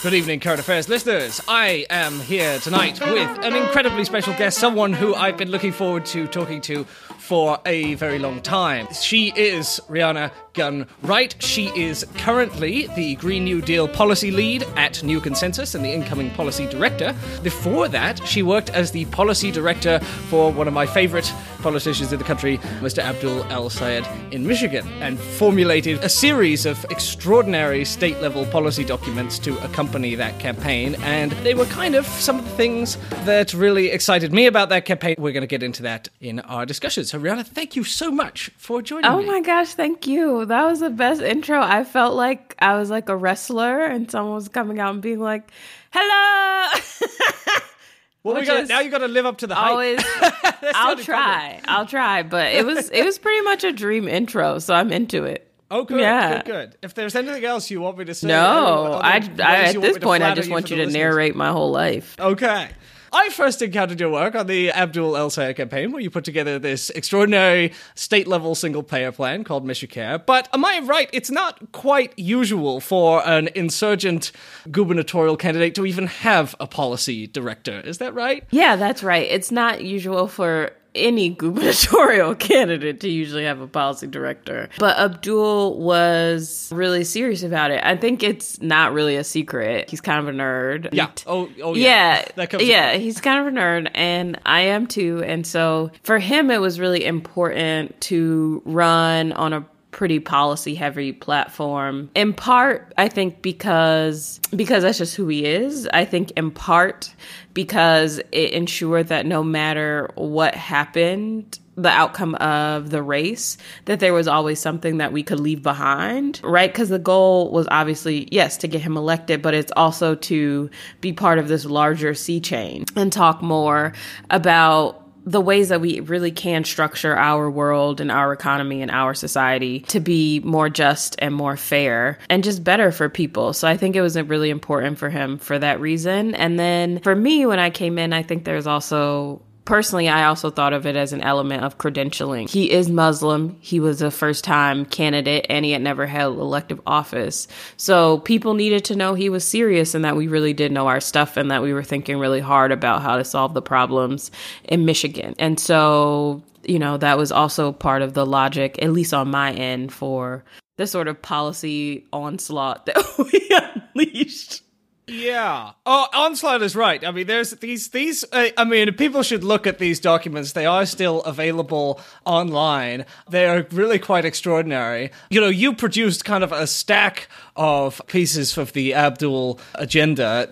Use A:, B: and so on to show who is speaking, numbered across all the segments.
A: Good evening, Current Affairs listeners. I am here tonight with an incredibly special guest, someone who I've been looking forward to talking to for a very long time. She is Rhianna Gunn Wright. She is currently the Green New Deal policy lead at New Consensus and the incoming policy director. Before that, she worked as the policy director for one of my favorite politicians in the country, Mr. Abdul El-Sayed in Michigan, and formulated a series of extraordinary state-level policy documents to accompany that campaign. And they were kind of some of the things that really excited me about that campaign. We're going to get into that in our discussion. So, Rhianna, thank you so much for joining me.
B: Oh my gosh, thank you. That was the best intro. I felt like I was like a wrestler and someone was coming out and being like, hello.
A: Well, now you got to live up to the hype.
B: Always, I'll try. But it was pretty much a dream intro, so I'm into it.
A: Oh, good,
B: yeah.
A: good. If there's anything else you want me to say,
B: no, at this point, I just want you to narrate my whole life.
A: Okay. I first encountered your work on the Abdul El-Sayed campaign, where you put together this extraordinary state-level single-payer plan called Michicare. But am I right? It's not quite usual for an insurgent gubernatorial candidate to even have a policy director. Is that right?
B: Yeah, that's right. It's not usual for any gubernatorial candidate to usually have a policy director. But Abdul was really serious about it. I think it's not really a secret. He's kind of a nerd.
A: Yeah. Oh yeah.
B: He's kind of a nerd, and I am too. And so for him, it was really important to run on a pretty policy-heavy platform. In part, I think because that's just who he is. I think in part because it ensured that no matter what happened, the outcome of the race, that there was always something that we could leave behind, right? Because the goal was obviously, yes, to get him elected, but it's also to be part of this larger sea change and talk more about the ways that we really can structure our world and our economy and our society to be more just and more fair and just better for people. So I think it was really important for him for that reason. And then for me, when I came in, I think there's also... Personally, I also thought of it as an element of credentialing. He is Muslim. He was a first-time candidate, and he had never held elective office. So people needed to know he was serious and that we really did know our stuff and that we were thinking really hard about how to solve the problems in Michigan. And so, that was also part of the logic, at least on my end, for the sort of policy onslaught that we unleashed.
A: Yeah. Oh, Onslaught is right. I mean, there's these, people should look at these documents. They are still available online. They are really quite extraordinary. You produced kind of a stack of pieces of the Abdul agenda.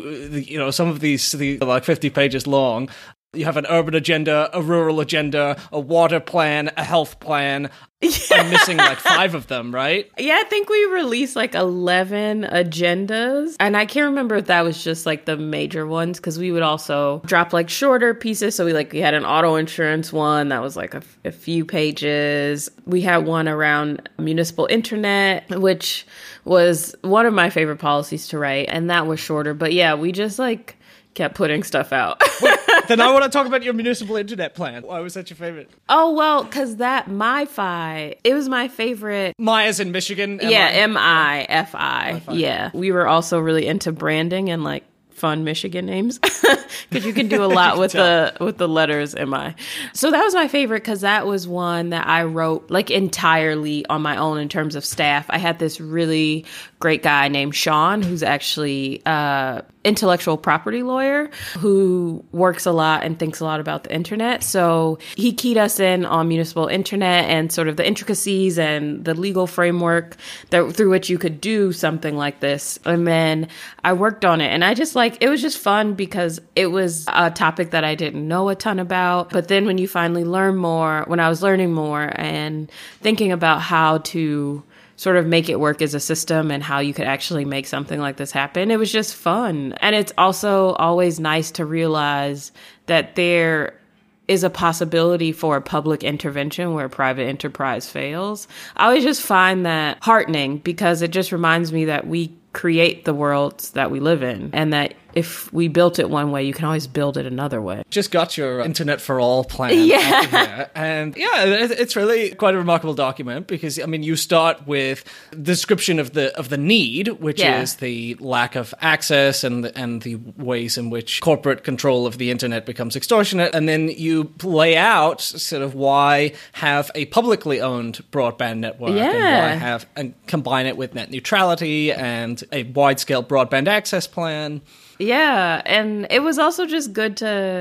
A: Some of these are like 50 pages long. You have an urban agenda, a rural agenda, a water plan, a health plan. Yeah. I'm missing like 5 of them, right?
B: Yeah, I think we released like 11 agendas. And I can't remember if that was just like the major ones, because we would also drop like shorter pieces. So we had an auto insurance one that was like a few pages. We had one around municipal internet, which was one of my favorite policies to write. And that was shorter. But yeah, we just kept putting stuff out.
A: Wait, then I want to talk about your municipal internet plan. Why was that your favorite?
B: Oh, well, because that MiFi, it was my favorite.
A: Maya's in Michigan?
B: Yeah, MiFi. Yeah. We were also really into branding and fun Michigan names, because you can do a lot with the letters MI. So that was my favorite, because that was one that I wrote entirely on my own in terms of staff. I had this really great guy named Sean, who's actually intellectual property lawyer who works a lot and thinks a lot about the internet. So he keyed us in on municipal internet and sort of the intricacies and the legal framework through which you could do something like this. And then I worked on it, and I just it was just fun because it was a topic that I didn't know a ton about. But then when you finally learn more, when I was learning more and thinking about how to sort of make it work as a system and how you could actually make something like this happen, it was just fun. And it's also always nice to realize that there is a possibility for public intervention where private enterprise fails. I always just find that heartening, because it just reminds me that we create the worlds that we live in, and that if we built it one way, you can always build it another way.
A: Just got your Internet for All plan.
B: Yeah.
A: And yeah, it's really quite a remarkable document because, I mean, you start with the description of the need, which is the lack of access and the ways in which corporate control of the Internet becomes extortionate. And then you lay out sort of why have a publicly owned broadband network and combine it with net neutrality and a wide-scale broadband access plan.
B: Yeah, and it was also just good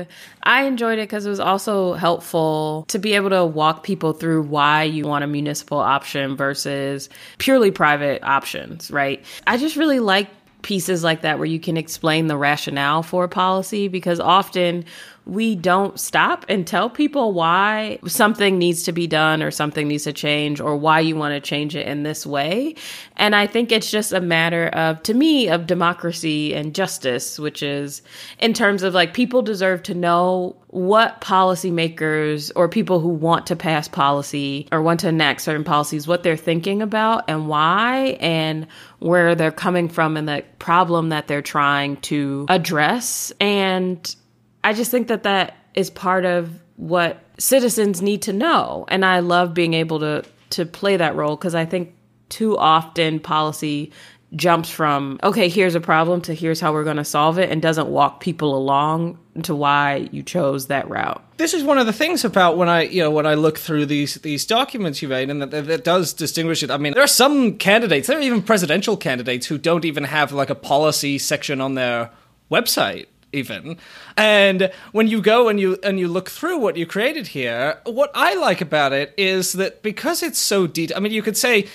B: I enjoyed it because it was also helpful to be able to walk people through why you want a municipal option versus purely private options, right? I just really like pieces like that where you can explain the rationale for policy, because often we don't stop and tell people why something needs to be done or something needs to change or why you want to change it in this way. And I think it's just a matter of, to me, of democracy and justice, which is in terms of like people deserve to know what policymakers or people who want to pass policy or want to enact certain policies, what they're thinking about and why and where they're coming from and the problem that they're trying to address. And I just think that is part of what citizens need to know. And I love being able to play that role because I think too often policy jumps from, okay, here's a problem to here's how we're going to solve it and doesn't walk people along to why you chose that route.
A: This is one of the things about when I look through these documents you made, and that does distinguish it. I mean, there are some candidates, there are even presidential candidates who don't even have like a policy section on their website. Even. And when you go and you look through what you created here, what I like about it is that because it's so detailed, I mean, you could say,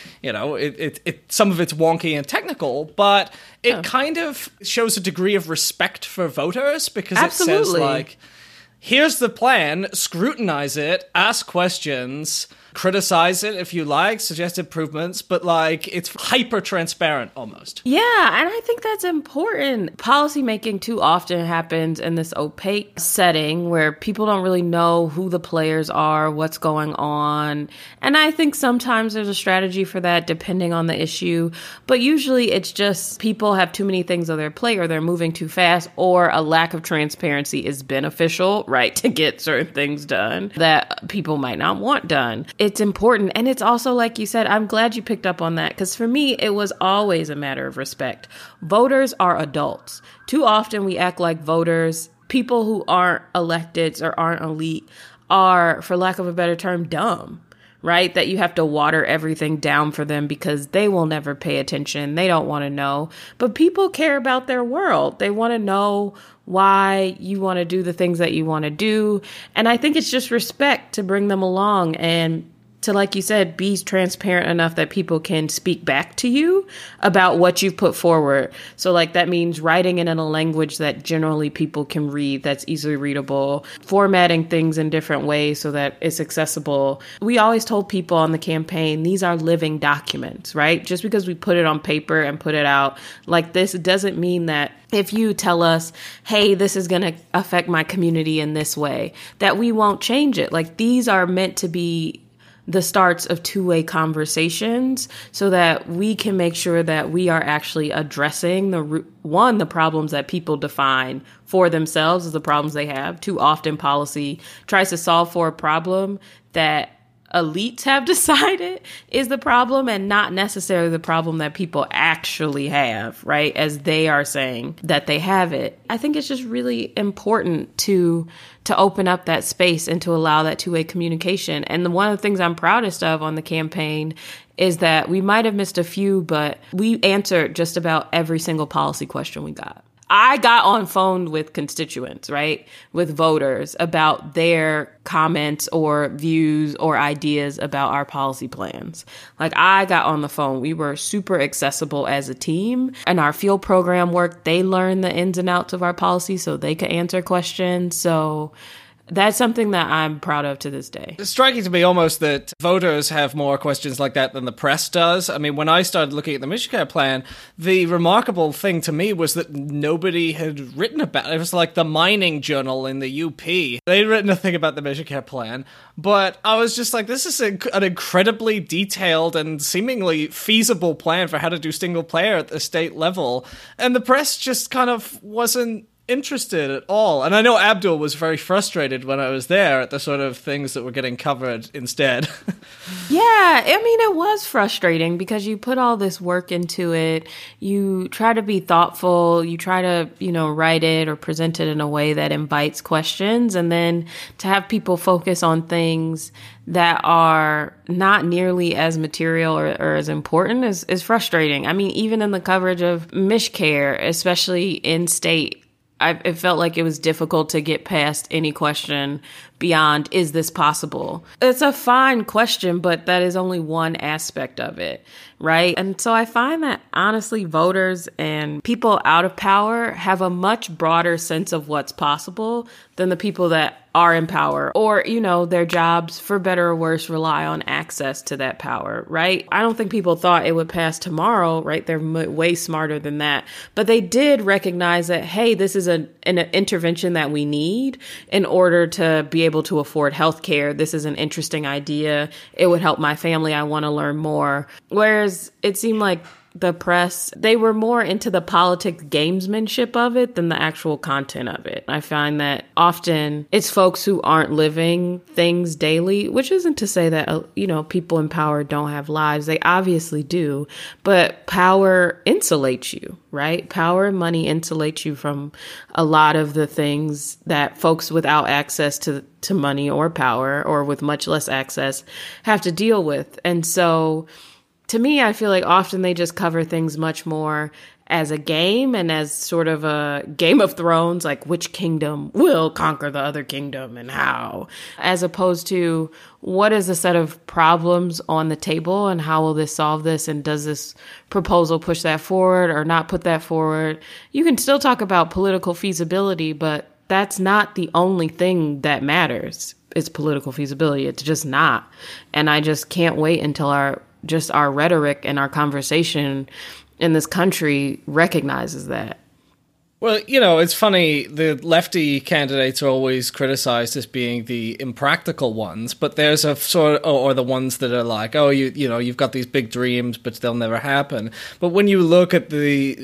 A: some of it's wonky and technical, but it kind of shows a degree of respect for voters because it says like, here's the plan, scrutinize it, ask questions, criticize it if you like, suggest improvements, but like it's hyper transparent almost.
B: Yeah, and I think that's important. Policymaking too often happens in this opaque setting where people don't really know who the players are, what's going on. And I think sometimes there's a strategy for that depending on the issue, but usually it's just people have too many things on their plate or they're moving too fast or a lack of transparency is beneficial, right, to get certain things done that people might not want done. It's important. And it's also, like you said, I'm glad you picked up on that because for me, it was always a matter of respect. Voters are adults. Too often we act like voters, people who aren't electeds or aren't elite are, for lack of a better term, dumb, right? That you have to water everything down for them because they will never pay attention. They don't want to know. But people care about their world. They want to know why you want to do the things that you want to do. And I think it's just respect to bring them along and to, like you said, be transparent enough that people can speak back to you about what you've put forward. So like that means writing it in a language that generally people can read, that's easily readable, formatting things in different ways so that it's accessible. We always told people on the campaign, these are living documents, right? Just because we put it on paper and put it out like this, it doesn't mean that if you tell us, hey, this is going to affect my community in this way, that we won't change it. Like these are meant to be the starts of two-way conversations so that we can make sure that we are actually addressing the problems that people define for themselves as the problems they have. Too often policy tries to solve for a problem that elites have decided is the problem and not necessarily the problem that people actually have, right? As they are saying that they have it. I think it's just really important to open up that space and to allow that two-way communication. And one of the things I'm proudest of on the campaign is that we might have missed a few, but we answered just about every single policy question we got. I got on phone with constituents, right, with voters about their comments or views or ideas about our policy plans. Like I got on the phone. We were super accessible as a team. And our field program work, they learned the ins and outs of our policy so they could answer questions. So that's something that I'm proud of to this day.
A: It's striking to me almost that voters have more questions like that than the press does. I mean, when I started looking at the Michicare plan, the remarkable thing to me was that nobody had written about it. It was like the mining journal in the UP. They'd written a thing about the Michicare plan, but I was just like, this is an incredibly detailed and seemingly feasible plan for how to do single player at the state level. And the press just kind of wasn't interested at all. And I know Abdul was very frustrated when I was there at the sort of things that were getting covered instead.
B: Yeah, I mean, it was frustrating because you put all this work into it. You try to be thoughtful. You try to, write it or present it in a way that invites questions. And then to have people focus on things that are not nearly as material or as important is frustrating. I mean, even in the coverage of MishCare, especially in state, it felt like it was difficult to get past any question beyond, is this possible? It's a fine question, but that is only one aspect of it, right? And so I find that honestly, voters and people out of power have a much broader sense of what's possible than the people that are in power or, their jobs, for better or worse, rely on access to that power, right? I don't think people thought it would pass tomorrow, right? They're way smarter than that. But they did recognize that, hey, this is an intervention that we need in order to be able to afford healthcare. This is an interesting idea. It would help my family. I want to learn more. Whereas it seemed like the press, they were more into the politics gamesmanship of it than the actual content of it. I find that often it's folks who aren't living things daily, which isn't to say that, people in power don't have lives. They obviously do, but power insulates you, right? Power and money insulate you from a lot of the things that folks without access to money or power, or with much less access, have to deal with. And so to me, I feel like often they just cover things much more as a game and as sort of a Game of Thrones, like which kingdom will conquer the other kingdom and how, as opposed to what is a set of problems on the table and how will this solve this, and does this proposal push that forward or not put that forward. You can still talk about political feasibility, but that's not the only thing that matters. It's political feasibility. It's just not. And I just can't wait until our rhetoric and our conversation in this country recognizes that.
A: Well, it's funny, the lefty candidates are always criticized as being the impractical ones, but there's a sort of, or the ones that are like, oh, you've got these big dreams, but they'll never happen. But when you look at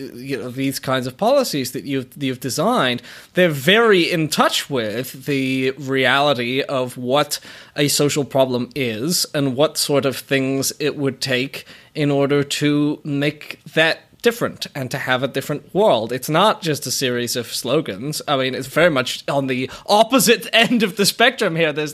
A: these kinds of policies that you've designed, they're very in touch with the reality of what a social problem is and what sort of things it would take in order to make that different and to have a different world. It's not just a series of slogans. I mean, it's very much on the opposite end of the spectrum here. There's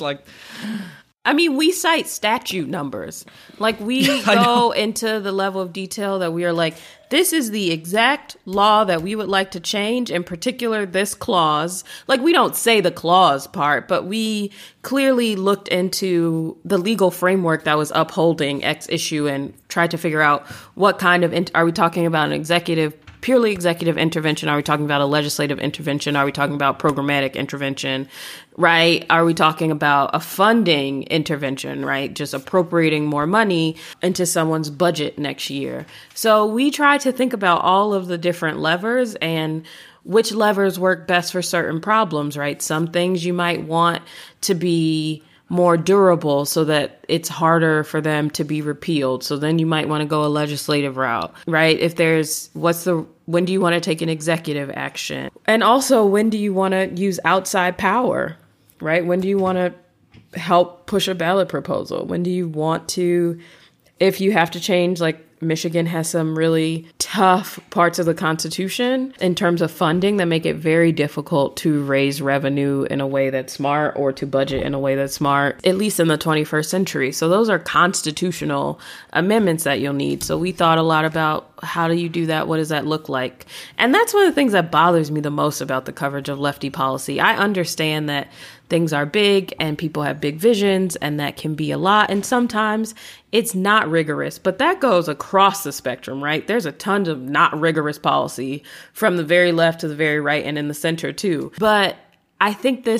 B: we cite statute numbers. Like, we go into the level of detail that we are like, this is the exact law that we would like to change, in particular this clause. Like, we don't say the clause part, but we clearly looked into the legal framework that was upholding X issue and tried to figure out what kind of, are we talking about an purely executive intervention? Are we talking about a legislative intervention? Are we talking about programmatic intervention, right? Are we talking about a funding intervention, right? Just appropriating more money into someone's budget next year. So we try to think about all of the different levers and which levers work best for certain problems, right? Some things you might want to be more durable so that it's harder for them to be repealed. So then you might want to go a legislative route, right? If there's, when do you want to take an executive action? And also, when do you want to use outside power, right? When do you want to help push a ballot proposal? When do you want to, if you have to change, like Michigan has some really tough parts of the Constitution in terms of funding that make it very difficult to raise revenue in a way that's smart or to budget in a way that's smart, at least in the 21st century. So those are constitutional amendments that you'll need. So we thought a lot about how do you do that? What does that look like? And that's one of the things that bothers me the most about the coverage of lefty policy. I understand that things are big and people have big visions and that can be a lot. And sometimes it's not rigorous, but that goes across the spectrum, right? There's a ton of not rigorous policy from the very left to the very right and in the center too. But I think this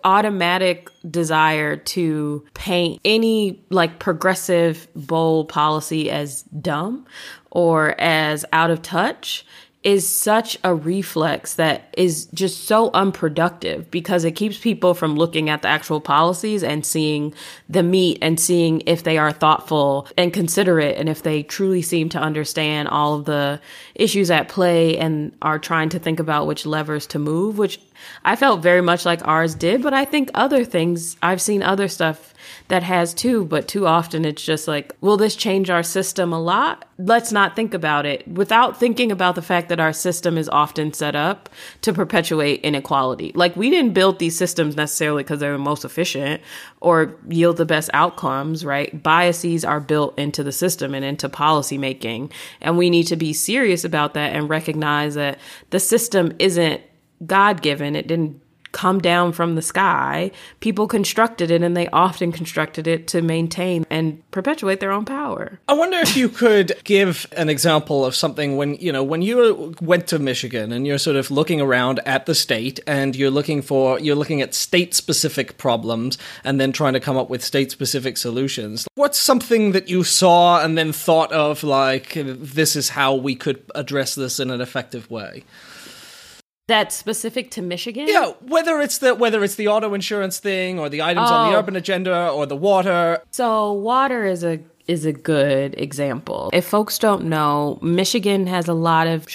B: automatic desire to paint any like progressive, bold policy as dumb or as out of touch is such a reflex that is just so unproductive, because it keeps people from looking at the actual policies and seeing the meat and seeing if they are thoughtful and considerate and if they truly seem to understand all of the issues at play and are trying to think about which levers to move, which I felt very much like ours did. But I think other things, I've seen other stuff that has too, but too often it's just like, will this change our system a lot? Let's not think about it, without thinking about the fact that our system is often set up to perpetuate inequality. Like, we didn't build these systems necessarily because they're the most efficient or yield the best outcomes, right? Biases are built into the system and into policy making. And we need to be serious about that and recognize that the system isn't God-given. It didn't come down from the sky. People constructed it, and they often constructed it to maintain and perpetuate their own power.
A: I wonder if you could give an example of something when you went to Michigan and you're sort of looking around at the state and you're looking at state-specific problems and then trying to come up with state-specific solutions. What's something that you saw and then thought of like, this is how we could address this in an effective way?
B: That's specific to Michigan?
A: Yeah, whether it's the auto insurance thing or the items on the urban agenda or the water.
B: So water is a good example. If folks don't know, Michigan has a lot of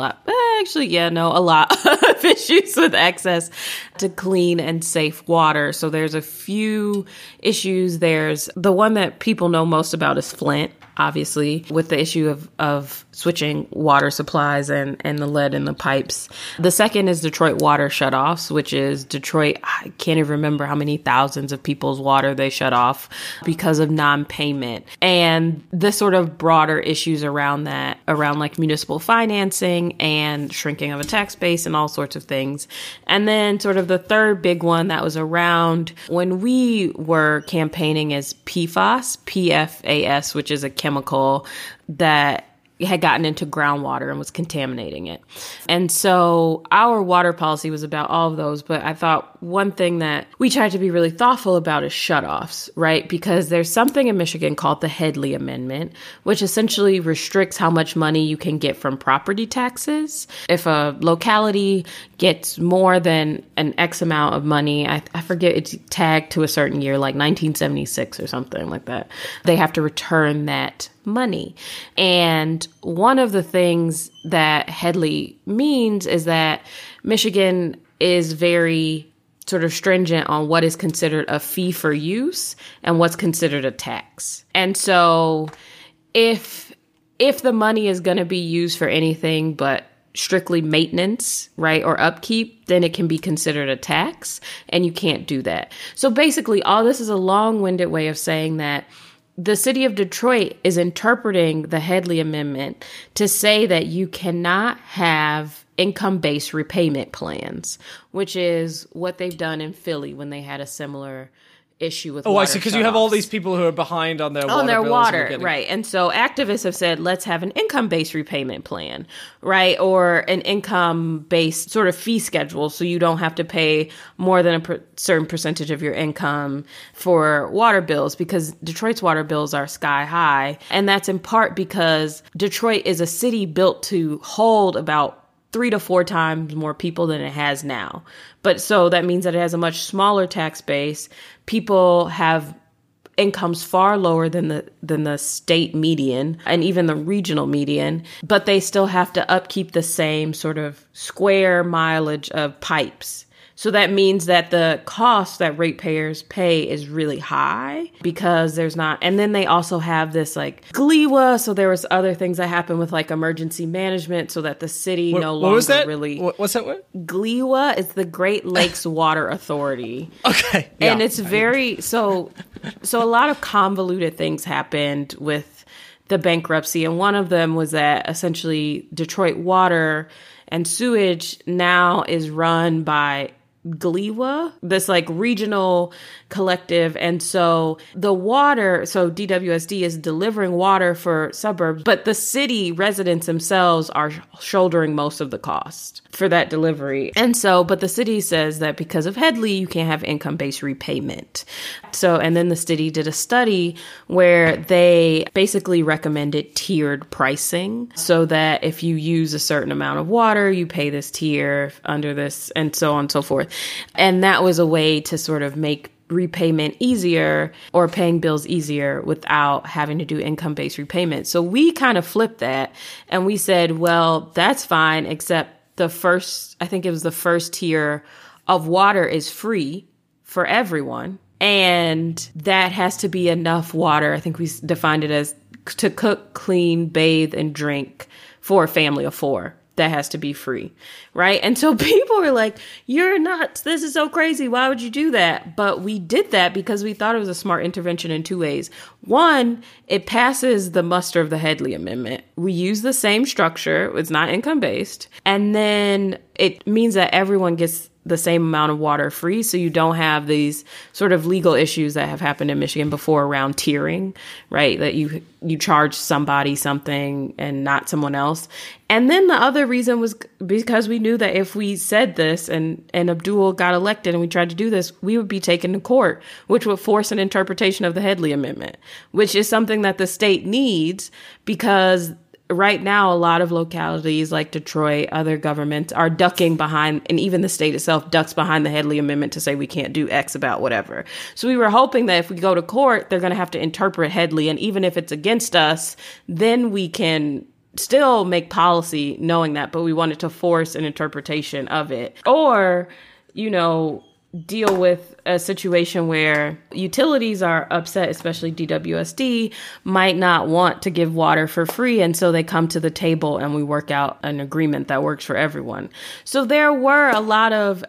B: issues with access to clean and safe water. So there's a few issues. There's the one that people know most about is Flint, obviously, with the issue of switching water supplies and the lead in the pipes. The second is Detroit water shutoffs, which is Detroit, I can't even remember how many thousands of people's water they shut off because of non-payment. And the sort of broader issues around that, around like municipal financing and shrinking of a tax base and all sorts of things. And then sort of the third big one that was around when we were campaigning is PFAS, PFAS, which is a chemical that had gotten into groundwater and was contaminating it. And so our water policy was about all of those. But I thought one thing that we tried to be really thoughtful about is shutoffs, right? Because there's something in Michigan called the Headley Amendment, which essentially restricts how much money you can get from property taxes. If a locality gets more than an X amount of money, I forget, it's tagged to a certain year, like 1976 or something like that, they have to return that money. And one of the things that Headley means is that Michigan is very sort of stringent on what is considered a fee for use and what's considered a tax. And so if the money is going to be used for anything but strictly maintenance, right, or upkeep, then it can be considered a tax, and you can't do that. So basically, all this is a long-winded way of saying that the city of Detroit is interpreting the Headley Amendment to say that you cannot have income-based repayment plans, which is what they've done in Philly when they had a similar issue with water.
A: I see, because you have all these people who are behind on their
B: water
A: bills.
B: Right. And so activists have said, let's have an income-based repayment plan, right? Or an income-based sort of fee schedule, so you don't have to pay more than a certain percentage of your income for water bills, because Detroit's water bills are sky high. And that's in part because Detroit is a city built to hold about 3 to 4 times more people than it has now. But so that means that it has a much smaller tax base. People have incomes far lower than the state median and even the regional median, but they still have to upkeep the same sort of square mileage of pipes. So that means that the cost that ratepayers pay is really high because there's not, and then they also have this like GLEWA. So there was other things that happened with like emergency management so that the city no longer
A: was that?
B: Really.
A: What's that word?
B: GLEWA is the Great Lakes Water Authority.
A: Okay. Yeah.
B: And it's very, so a lot of convoluted things happened with the bankruptcy. And one of them was that essentially Detroit Water and Sewage now is run by GLEWA, this like regional collective. And so the water, so DWSD is delivering water for suburbs, but the city residents themselves are shouldering most of the cost for that delivery. And so, but the city says that because of Headley, you can't have income-based repayment. So, and then the city did a study where they basically recommended tiered pricing so that if you use a certain amount of water, you pay this tier under this, and so on and so forth. And that was a way to sort of make repayment easier or paying bills easier without having to do income-based repayment. So we kind of flipped that and we said, well, that's fine, except I think it was the first tier of water is free for everyone. And that has to be enough water. I think we defined it as to cook, clean, bathe, and drink for a family of 4. That has to be free, right? And so people were like, you're nuts. This is so crazy. Why would you do that? But we did that because we thought it was a smart intervention in 2 ways. One, it passes the muster of the Headley Amendment. We use the same structure. It's not income-based. And then it means that everyone gets the same amount of water free, so you don't have these sort of legal issues that have happened in Michigan before around tiering, right? That you charge somebody something and not someone else. And then the other reason was because we knew that if we said this and Abdul got elected and we tried to do this, we would be taken to court, which would force an interpretation of the Headley Amendment, which is something that the state needs because right now, a lot of localities like Detroit, other governments are ducking behind, and even the state itself ducks behind the Headley Amendment to say we can't do X about whatever. So we were hoping that if we go to court, they're going to have to interpret Headley. And even if it's against us, then we can still make policy knowing that. But we wanted to force an interpretation of it. Or, deal with a situation where utilities are upset, especially DWSD, might not want to give water for free. And so they come to the table and we work out an agreement that works for everyone. So there were a lot of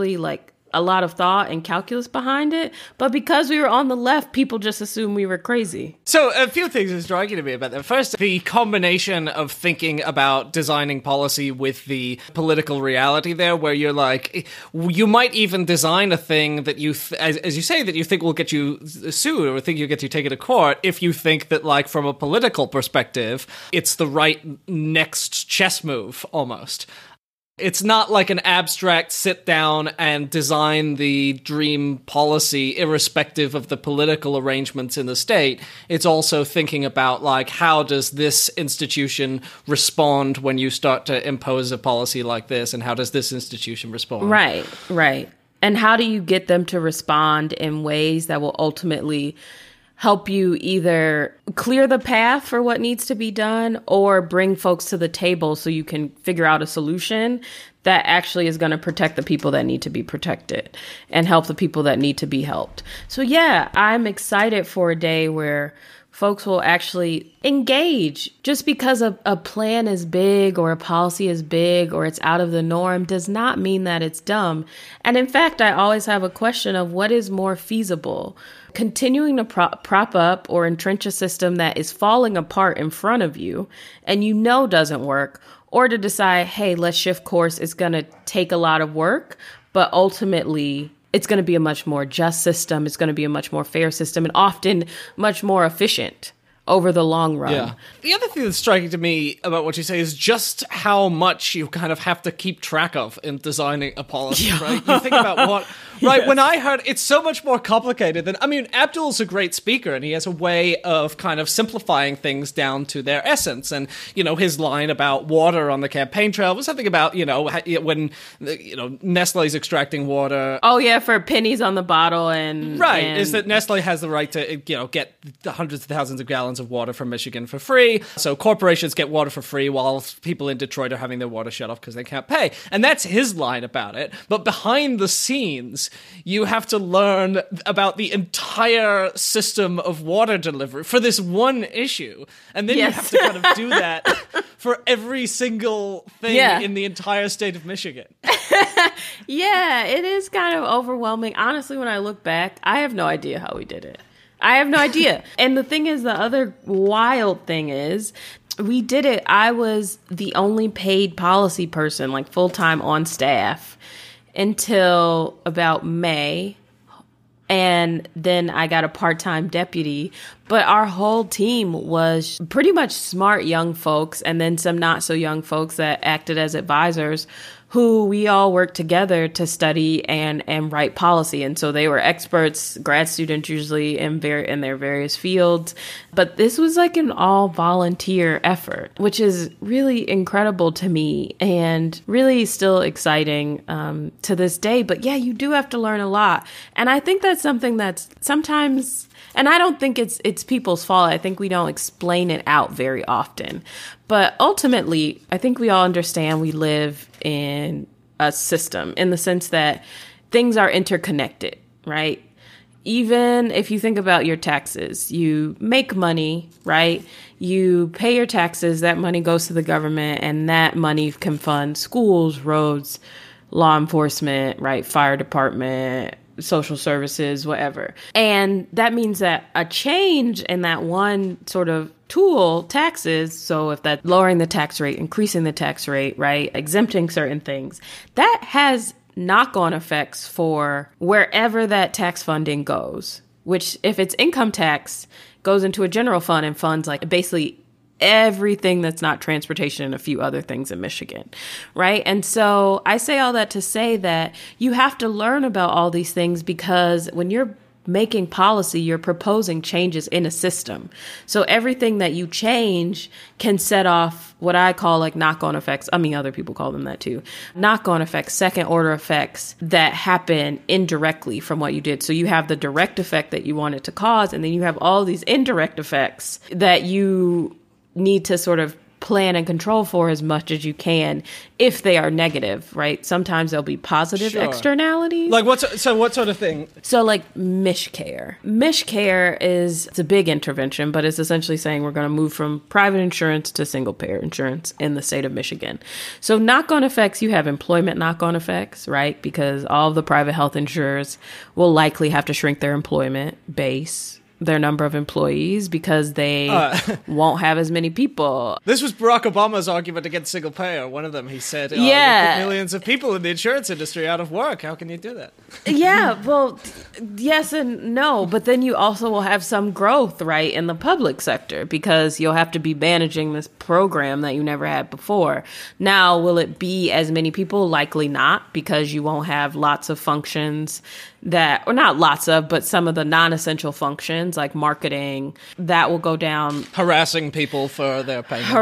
B: thought and calculus behind it. But because we were on the left, people just assumed we were crazy.
A: So a few things are striking to me about that. First, the combination of thinking about designing policy with the political reality there, where you're like, you might even design a thing that you, as you say, that you think will get you sued or think you'll get you taken to court if you think that, like, from a political perspective, it's the right next chess move, almost. It's not like an abstract sit down and design the dream policy irrespective of the political arrangements in the state. It's also thinking about, like, how does this institution respond when you start to impose a policy like this, and how does this institution respond?
B: Right. And how do you get them to respond in ways that will ultimately help you either clear the path for what needs to be done or bring folks to the table so you can figure out a solution that actually is going to protect the people that need to be protected and help the people that need to be helped. So yeah, I'm excited for a day where folks will actually engage. Just because a plan is big or a policy is big or it's out of the norm does not mean that it's dumb. And in fact, I always have a question of what is more feasible: continuing to prop up or entrench a system that is falling apart in front of you and doesn't work, or to decide, hey, let's shift course. It's going to take a lot of work, but ultimately it's going to be a much more just system. It's going to be a much more fair system and often much more efficient over the long run.
A: Yeah. The other thing that's striking to me about what you say is just how much you kind of have to keep track of in designing a policy, right? You think about what... Right, yes. When I heard, it's so much more complicated than... I mean, Abdul's a great speaker, and he has a way of kind of simplifying things down to their essence. And, his line about water on the campaign trail was something about, when, Nestle's extracting water...
B: Oh, yeah, for pennies on the bottle and...
A: Right, is that Nestle has the right to, get the hundreds of thousands of gallons of water from Michigan for free. So corporations get water for free while people in Detroit are having their water shut off because they can't pay. And that's his line about it. But behind the scenes, you have to learn about the entire system of water delivery for this one issue. And then you have to kind of do that for every single thing in the entire state of Michigan.
B: Yeah, it is kind of overwhelming. Honestly, when I look back, I have no idea how we did it. I have no idea. And the thing is, the other wild thing is, we did it. I was the only paid policy person, like full-time on staff until about May. And then I got a part-time deputy, but our whole team was pretty much smart young folks and then some not so young folks that acted as advisors who we all worked together to study and write policy. And so they were experts, grad students usually in their various fields. But this was like an all volunteer effort, which is really incredible to me and really still exciting to this day. But yeah, you do have to learn a lot. And I think that's something that's sometimes, and I don't think it's people's fault. I think we don't explain it out very often. But ultimately, I think we all understand we live in a system in the sense that things are interconnected, right? Even if you think about your taxes, you make money, right? You pay your taxes, that money goes to the government, and that money can fund schools, roads, law enforcement, right? Fire department, social services, whatever. And that means that a change in that one sort of tool, taxes, so if that's lowering the tax rate, increasing the tax rate, right, exempting certain things, that has knock-on effects for wherever that tax funding goes, which if it's income tax, goes into a general fund and funds like basically everything that's not transportation and a few other things in Michigan, right? And so I say all that to say that you have to learn about all these things because when you're making policy, you're proposing changes in a system. So everything that you change can set off what I call like knock-on effects. I mean, other people call them that too. Knock-on effects, second-order effects that happen indirectly from what you did. So you have the direct effect that you wanted to cause, and then you have all these indirect effects that you need to sort of plan and control for as much as you can if they are negative, right? Sometimes there'll be positive externalities.
A: Like what sort of thing?
B: So like MishCare. MishCare it's a big intervention, but it's essentially saying we're going to move from private insurance to single payer insurance in the state of Michigan. So knock-on effects, you have employment knock-on effects, right? Because all of the private health insurers will likely have to shrink their employment base, their number of employees, because they won't have as many people.
A: This was Barack Obama's argument against single payer. One of them, he said, you put millions of people in the insurance industry out of work. How can you do that?
B: Yeah, well, yes and no. But then you also will have some growth, right, in the public sector because you'll have to be managing this program that you never had before. Now, will it be as many people? Likely not, because you won't have lots of functions or not lots of, but some of the non-essential functions like marketing, that will go down.
A: Harassing people for their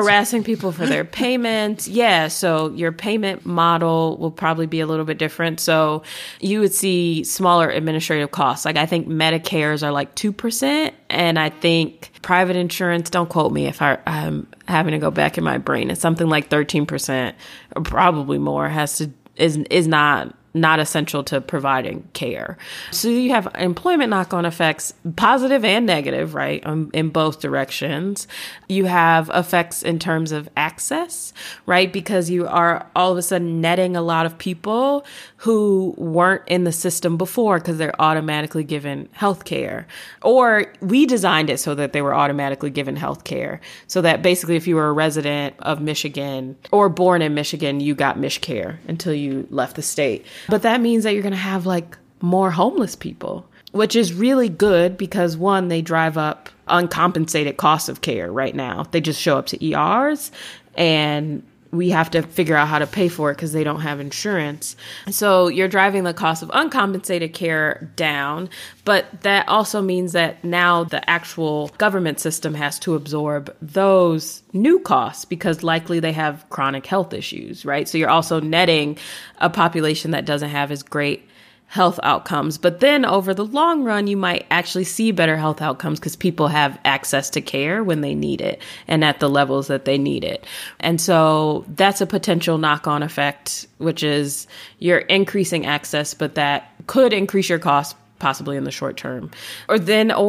A: payments. Yeah, so your payment model will probably be a little bit different. So you would see smaller administrative costs. Like I think Medicare's are like 2%, and I think private insurance, don't quote me if I'm having to go back in my brain, it's something like 13%, or probably more, is not essential to providing care. So you have employment knock-on effects, positive and negative, right, in both directions. You have effects in terms of access, right, because you are all of a sudden netting a lot of people who weren't in the system before because they're automatically given health care. Or we designed it so that they were automatically given health care, so that basically if you were a resident of Michigan or born in Michigan, you got MishCare until you left the state. But that means that you're going to have like more homeless people, which is really good because one, they drive up uncompensated costs of care right now. They just show up to ERs and we have to figure out how to pay for it because they don't have insurance. So you're driving the cost of uncompensated care down, but that also means that now the actual government system has to absorb those new costs because likely they have chronic health issues, right? So you're also netting a population that doesn't have as great health outcomes. But then over the long run, you might actually see better health outcomes because people have access to care when they need it and at the levels that they need it. And so that's a potential knock-on effect, which is you're increasing access, but that could increase your costs possibly in the short term. Or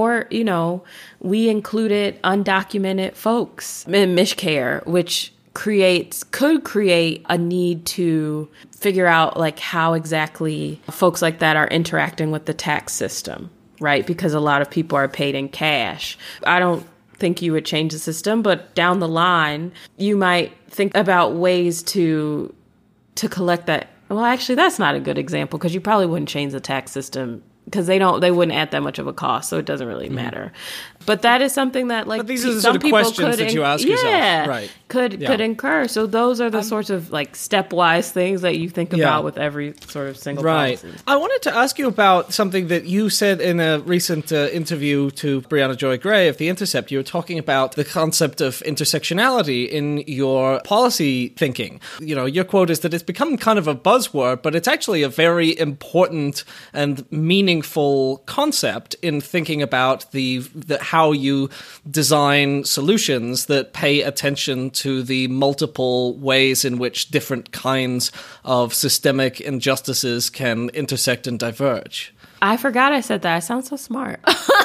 A: we included undocumented folks in MishCare, which could create a need to figure out like how exactly folks like that are interacting with the tax system, right? Because a lot of people are paid in cash. I don't think you would change the system, but down the line, you might think about ways to collect that
B: Well, actually, that's not a good example because you probably wouldn't change the tax system because they wouldn't add that much of a cost, so it doesn't really matter. But that is something that, like,
A: but these are the sort of questions that you ask yourself, right?
B: Could incur. So those are the sorts of like stepwise things that you think about with every sort of single policy.
A: I wanted to ask you about something that you said in a recent interview to Briahna Joy Gray of The Intercept. You were talking about the concept of intersectionality in your policy thinking. You know, your quote is that it's become kind of a buzzword, but it's actually a very important and meaningful concept in thinking about how you design solutions that pay attention to the multiple ways in which different kinds of systemic injustices can intersect and diverge.
B: I forgot I said that. I sound so smart.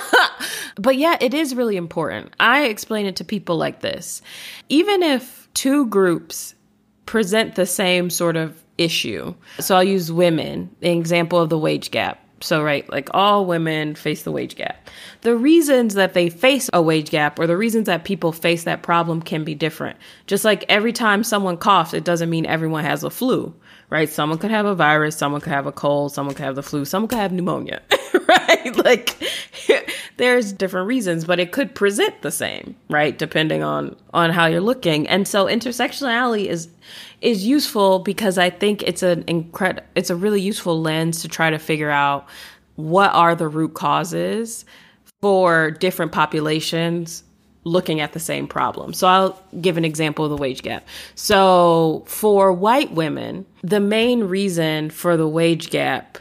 B: But yeah, it is really important. I explain it to people like this. Even if two groups present the same sort of issue, so I'll use women, the example of the wage gap. So, right, like all women face the wage gap. The reasons that they face a wage gap or the reasons that people face that problem can be different. Just like every time someone coughs, it doesn't mean everyone has a flu, right? Someone could have a virus, someone could have a cold, someone could have the flu, someone could have pneumonia, right? Like there's different reasons, but it could present the same, right? Depending on how you're looking. And so intersectionality is useful because I think it's a really useful lens to try to figure out what are the root causes for different populations looking at the same problem. So I'll give an example of the wage gap. So for white women, the main reason for the wage gap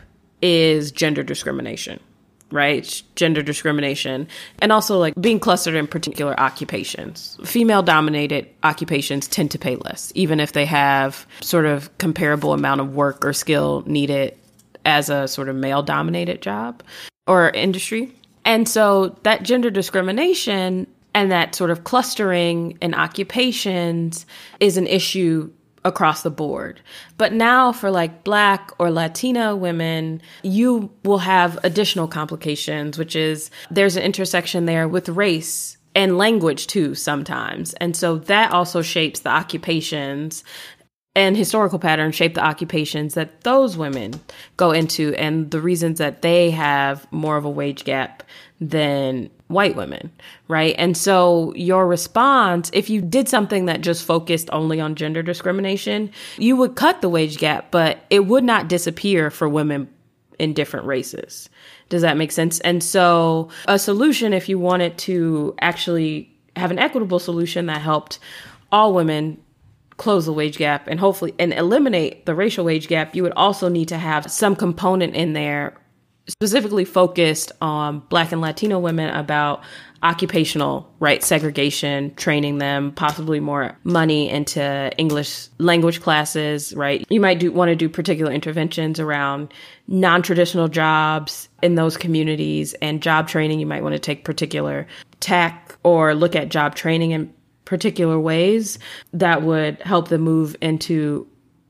B: is gender discrimination, right? Gender discrimination. And also like being clustered in particular occupations. Female-dominated occupations tend to pay less, even if they have sort of comparable amount of work or skill needed as a sort of male-dominated job or industry. And so that gender discrimination and that sort of clustering in occupations is an issue across the board. But now for like Black or Latina women, you will have additional complications, which is there's an intersection there with race and language too sometimes. And so that also shapes the occupations, and historical patterns shape the occupations that those women go into and the reasons that they have more of a wage gap than white women, right? And so your response, if you did something that just focused only on gender discrimination, you would cut the wage gap, but it would not disappear for women in different races. Does that make sense? And so a solution, if you wanted to actually have an equitable solution that helped all women close the wage gap and hopefully and eliminate the racial wage gap, you would also need to have some component in there specifically focused on Black and Latino women about occupational, right, segregation, training them, possibly more money into English language classes, right? You might want to do particular interventions around non-traditional jobs in those communities and job training. You might want to take particular tack or look at job training in particular ways that would help them move into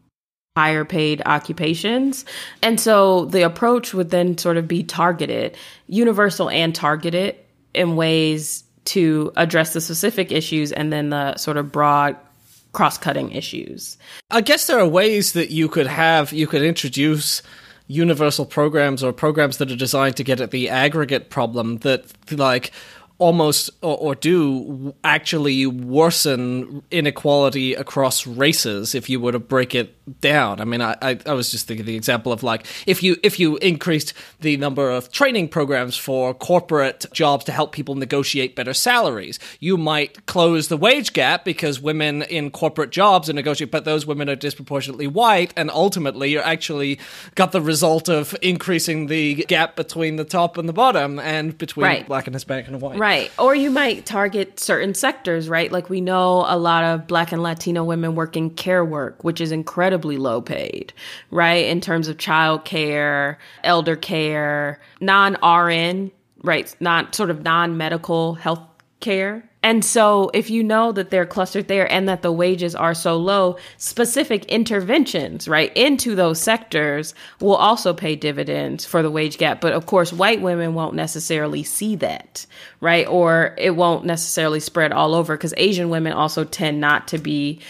B: higher paid occupations. And so the approach would then sort of be targeted, universal and targeted in ways to address the specific issues and then the sort of broad cross-cutting issues.
A: I guess there are ways that you could introduce universal programs or programs that are designed to get at the aggregate problem that like almost or do actually worsen inequality across races if you were to break it down. I mean, I was just thinking the example of like if you increased the number of training programs for corporate jobs to help people negotiate better salaries, you might close the wage gap because women in corporate jobs are negotiating, but those women are disproportionately white, and ultimately you're actually got the result of increasing the gap between the top and the bottom and between Black and Hispanic and white.
B: Right. Or you might target certain sectors, right? Like we know a lot of Black and Latino women work in care work, which is incredibly low paid, right? In terms of child care, elder care, non-RN, right? Not sort of non-medical health care. And so if you know that they're clustered there and that the wages are so low, specific interventions, right, into those sectors will also pay dividends for the wage gap. But of course, white women won't necessarily see that, right? Or it won't necessarily spread all over because Asian women also tend not to be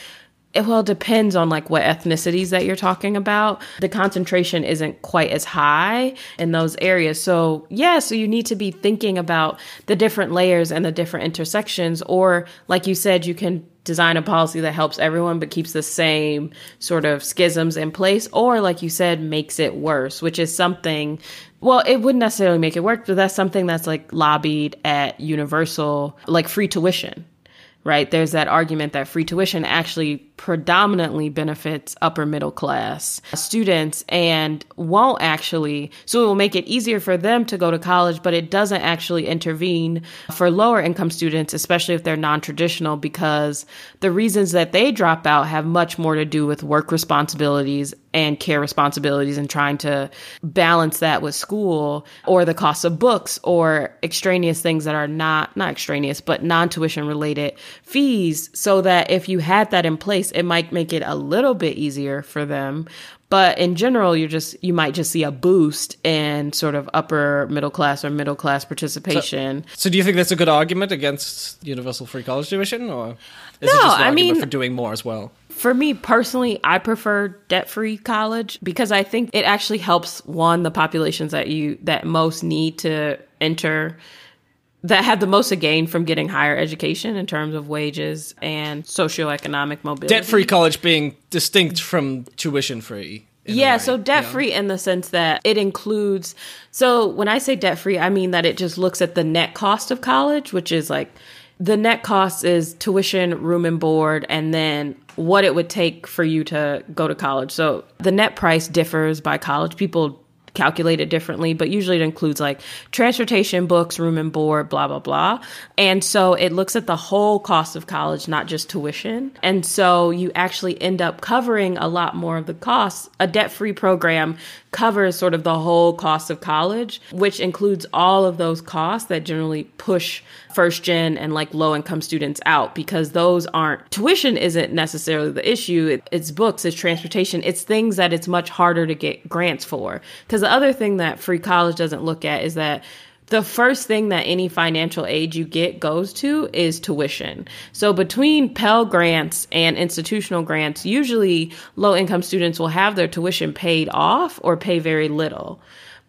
B: Well, it depends on like what ethnicities that you're talking about. The concentration isn't quite as high in those areas. So yeah, so you need to be thinking about the different layers and the different intersections. Or like you said, you can design a policy that helps everyone but keeps the same sort of schisms in place. Or like you said, makes it worse, which is something, well, it wouldn't necessarily make it work, but that's something that's like lobbied at Universal, like free tuition. Right? There's that argument that free tuition actually predominantly benefits upper middle class students and won't actually, so it will make it easier for them to go to college, but it doesn't actually intervene for lower income students, especially if they're non-traditional, because the reasons that they drop out have much more to do with work responsibilities and care responsibilities and trying to balance that with school or the cost of books or extraneous things that are not extraneous, but non-tuition related fees, so that if you had that in place, it might make it a little bit easier for them. But in general, you might just see a boost in sort of upper middle class or middle class participation.
A: So do you think that's a good argument against universal free college tuition, or is it just an argument for doing more as well?
B: For me personally, I prefer debt-free college because I think it actually helps, one, the populations that most need to enter, that have the most to gain from getting higher education in terms of wages and socioeconomic mobility.
A: Debt-free college being distinct from tuition-free.
B: Yeah, so debt-free in the sense that it includes, so when I say debt-free, I mean that it just looks at the net cost of college, which is like, the net cost is tuition, room and board, and then what it would take for you to go to college. So the net price differs by college. People calculate it differently, but usually it includes like transportation, books, room and board, blah, blah, blah. And so it looks at the whole cost of college, not just tuition. And so you actually end up covering a lot more of the costs. A debt-free program covers sort of the whole cost of college, which includes all of those costs that generally push first gen and like low income students out, because those aren't, tuition isn't necessarily the issue. It's books, it's transportation, it's things that it's much harder to get grants for. Because the other thing that free college doesn't look at is that the first thing that any financial aid you get goes to is tuition. So between Pell Grants and institutional grants, usually low income students will have their tuition paid off or pay very little.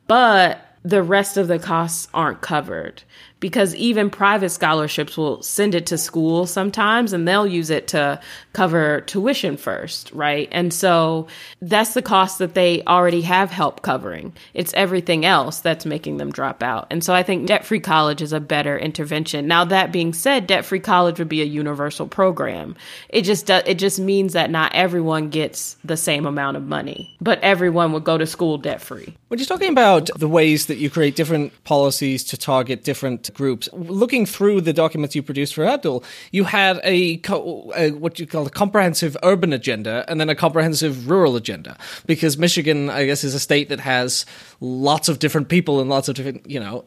B: But the rest of the costs aren't covered, because even private scholarships will send it to school sometimes and they'll use it to cover tuition first, right? And so that's the cost that they already have help covering. It's everything else that's making them drop out. And so I think debt-free college is a better intervention. Now, that being said, debt-free college would be a universal program. It just means that not everyone gets the same amount of money, but everyone would go to school debt-free.
A: When you're talking about the ways that you create different policies to target different groups, looking through the documents you produced for Abdul, you had what you call a comprehensive urban agenda and then a comprehensive rural agenda, because Michigan, I guess, is a state that has lots of different people and lots of different,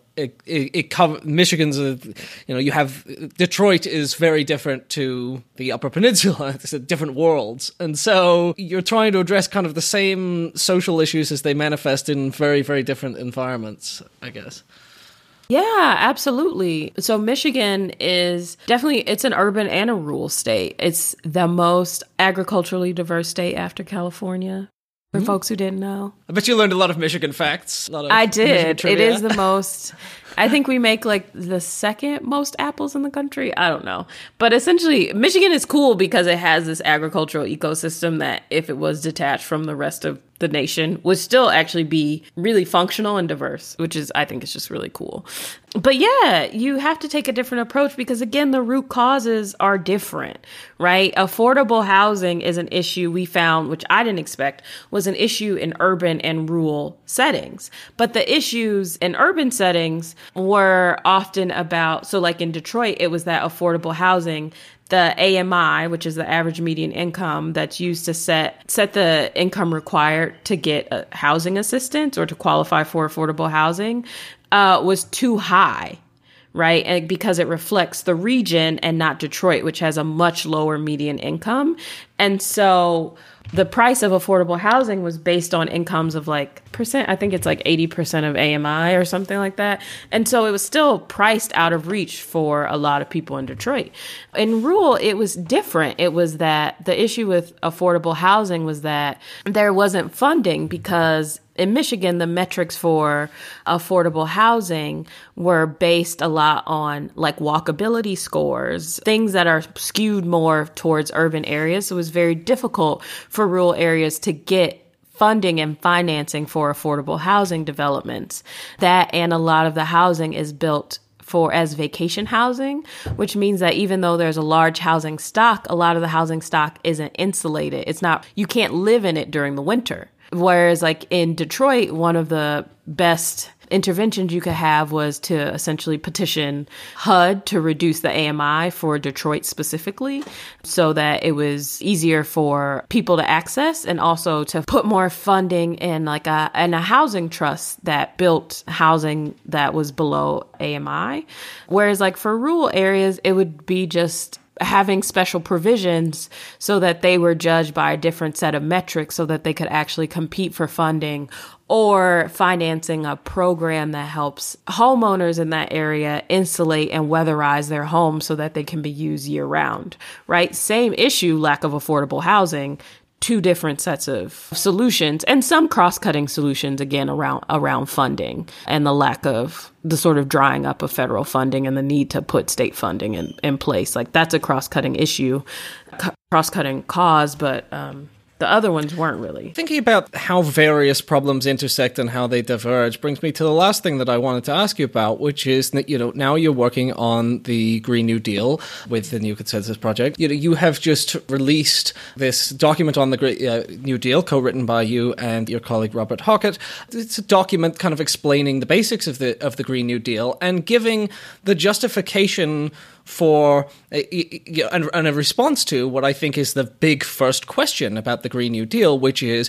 A: Michigan's, you have, Detroit is very different to the Upper Peninsula. It's different worlds. And so you're trying to address kind of the same social issues as they manifest in very, very different environments, I guess.
B: Yeah, absolutely. So Michigan is definitely, it's an urban and a rural state. It's the most agriculturally diverse state after California, for folks who didn't know.
A: I bet you learned a lot of Michigan facts.
B: I did. It is the most, I think we make like the second most apples in the country. I don't know. But essentially, Michigan is cool because it has this agricultural ecosystem that if it was detached from the rest of the nation would still actually be really functional and diverse, which is, I think, is just really cool. But yeah, you have to take a different approach because, again, the root causes are different, right? Affordable housing is an issue we found, which I didn't expect, was an issue in urban and rural settings. But the issues in urban settings were often about, so like in Detroit, it was that affordable housing, the AMI, which is the average median income that's used to set the income required to get a housing assistance or to qualify for affordable housing, was too high, right? And because it reflects the region and not Detroit, which has a much lower median income. And so the price of affordable housing was based on incomes of like percent. I think it's like 80% of AMI or something like that. And so it was still priced out of reach for a lot of people in Detroit. In rural, it was different. It was that the issue with affordable housing was that there wasn't funding, because in Michigan, the metrics for affordable housing were based a lot on like walkability scores, things that are skewed more towards urban areas. So it was very difficult for rural areas to get funding and financing for affordable housing developments. That and a lot of the housing is built for as vacation housing, which means that even though there's a large housing stock, a lot of the housing stock isn't insulated. It's not, you can't live in it during the winter. Whereas like in Detroit, one of the best interventions you could have was to essentially petition HUD to reduce the AMI for Detroit specifically, so that it was easier for people to access, and also to put more funding in like a housing trust that built housing that was below AMI. Whereas like for rural areas, it would be just having special provisions so that they were judged by a different set of metrics so that they could actually compete for funding, or financing a program that helps homeowners in that area insulate and weatherize their homes so that they can be used year round, right? Same issue, lack of affordable housing, two different sets of solutions, and some cross-cutting solutions, again, around funding and the lack of the sort of drying up of federal funding and the need to put state funding in place. Like that's a cross-cutting issue, cross-cutting cause, but the other ones weren't really.
A: Thinking about how various problems intersect and how they diverge brings me to the last thing that I wanted to ask you about, which is that, now you're working on the Green New Deal with the New Consensus Project. You have just released this document on the Green New Deal, co-written by you and your colleague Robert Hockett. It's a document kind of explaining the basics of the Green New Deal and giving the justification for and a response to what I think is the big first question about the Green New Deal, which is,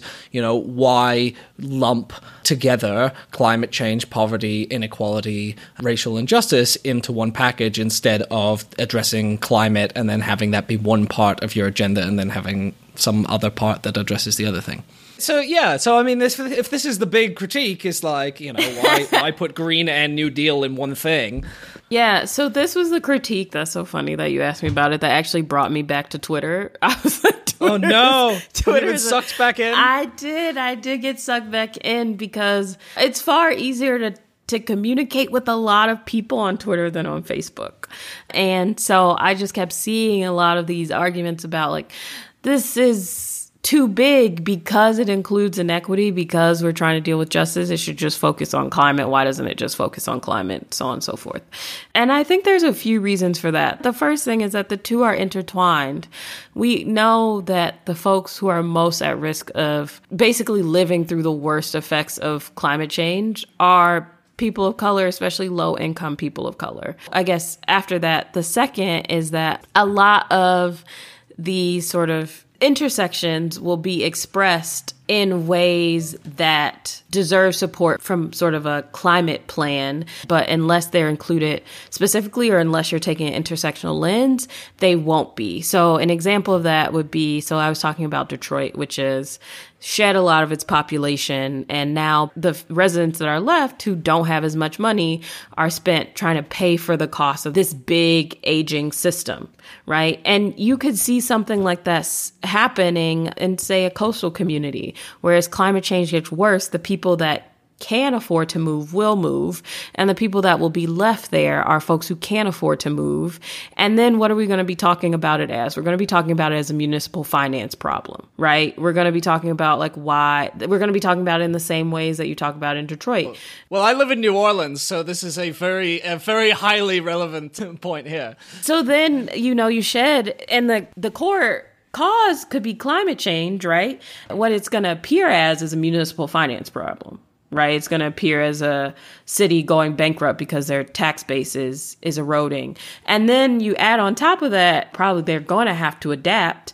A: why lump together climate change, poverty, inequality, racial injustice into one package instead of addressing climate and then having that be one part of your agenda and then having some other part that addresses the other thing. So I mean, if this is the big critique, is like, why put green and New Deal in one thing?
B: Yeah, so this was the critique. That's so funny that you asked me about it. That actually brought me back to Twitter. I was like,
A: oh no, Twitter sucked back in.
B: I did get sucked back in because it's far easier to communicate with a lot of people on Twitter than on Facebook. And so I just kept seeing a lot of these arguments about like, this is too big because it includes inequity, because we're trying to deal with justice. It should just focus on climate. Why doesn't it just focus on climate? So on and so forth. And I think there's a few reasons for that. The first thing is that the two are intertwined. We know that the folks who are most at risk of basically living through the worst effects of climate change are people of color, especially low-income people of color. I guess after that, the second is that a lot of the sort of intersections will be expressed in ways that deserve support from sort of a climate plan, but unless they're included specifically or unless you're taking an intersectional lens, they won't be. So an example of that would be, so I was talking about Detroit, which is shed a lot of its population, and now the residents that are left who don't have as much money are spent trying to pay for the cost of this big aging system, right? And you could see something like this happening in, say, a coastal community. Whereas climate change gets worse, the people that can afford to move will move, and the people that will be left there are folks who can't afford to move. And then what are we going to be talking about it as? We're going to be talking about it as a municipal finance problem, right? We're going to be talking about like why we're going to be talking about it in the same ways that you talk about in Detroit.
A: Well, I live in New Orleans, so this is a very highly relevant point here.
B: So then, you shed, and the core cause could be climate change, right? What it's going to appear as is a municipal finance problem, right? It's going to appear as a city going bankrupt because their tax base is eroding. And then you add on top of that, probably they're going to have to adapt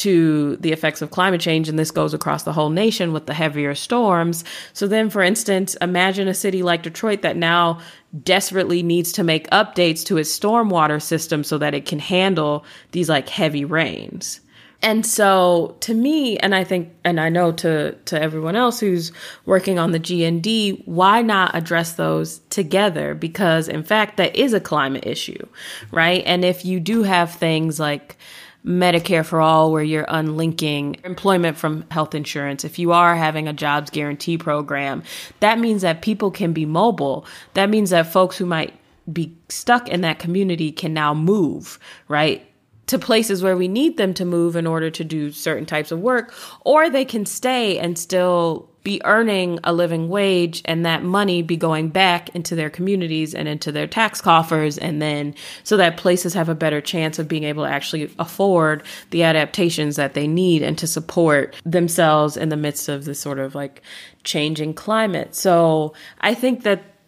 B: to the effects of climate change. And this goes across the whole nation with the heavier storms. So then, for instance, imagine a city like Detroit that now desperately needs to make updates to its stormwater system so that it can handle these like heavy rains. And so to me, and I think, and I know to everyone else who's working on the GND, why not address those together? Because in fact, that is a climate issue, right? And if you do have things like Medicare for all, where you're unlinking employment from health insurance, if you are having a jobs guarantee program, that means that people can be mobile. That means that folks who might be stuck in that community can now move, right, to places where we need them to move in order to do certain types of work, or they can stay and still be earning a living wage, and that money be going back into their communities and into their tax coffers, and then so that places have a better chance of being able to actually afford the adaptations that they need and to support themselves in the midst of this sort of like changing climate. So I think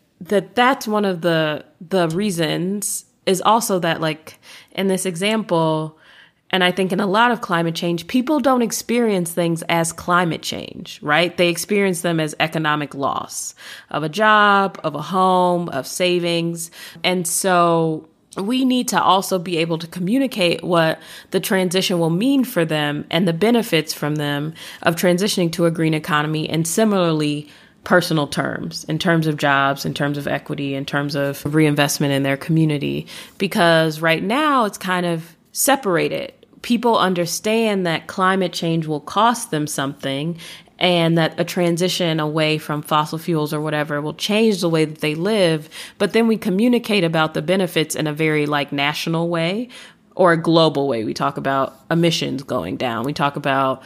B: that's one of the reasons is also that, like, in this example, and I think in a lot of climate change, people don't experience things as climate change, right? They experience them as economic loss of a job, of a home, of savings. And so we need to also be able to communicate what the transition will mean for them and the benefits from them of transitioning to a green economy, and similarly personal terms, in terms of jobs, in terms of equity, in terms of reinvestment in their community. Because right now it's kind of separated. People understand that climate change will cost them something, and that a transition away from fossil fuels or whatever will change the way that they live. But then we communicate about the benefits in a very like national way, or a global way. We talk about emissions going down. We talk about,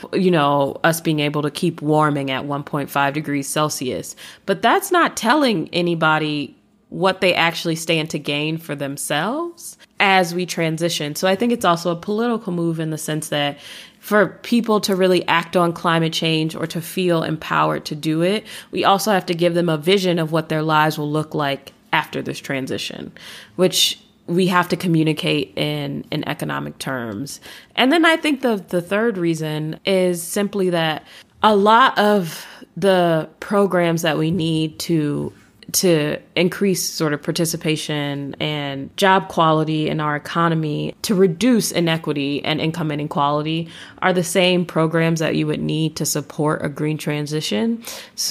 B: us being able to keep warming at 1.5 degrees Celsius. But that's not telling anybody what they actually stand to gain for themselves as we transition. So I think it's also a political move in the sense that for people to really act on climate change or to feel empowered to do it, we also have to give them a vision of what their lives will look like after this transition, which we have to communicate in economic terms. And then I think the third reason is simply that a lot of the programs that we need to increase sort of participation and job quality in our economy, to reduce inequity and income inequality, are the same programs that you would need to support a green transition.